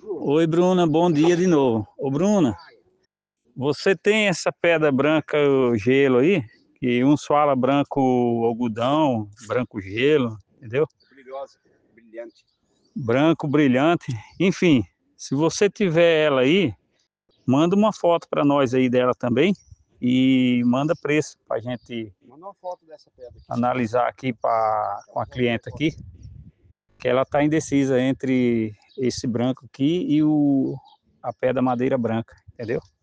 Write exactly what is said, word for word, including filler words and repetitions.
Oi, Bruna, bom dia de novo. Ô, Bruna, você tem essa pedra branca o gelo aí? Que uns fala branco algodão, branco gelo, entendeu? Brilhosa, brilhante. Branco brilhante. Enfim, se você tiver ela aí, manda uma foto para nós aí dela também e manda preço para a gente Manda uma foto dessa pedra aqui. analisar aqui pra, com a cliente aqui, que ela está indecisa entre esse branco aqui e o, a pedra madeira branca, entendeu?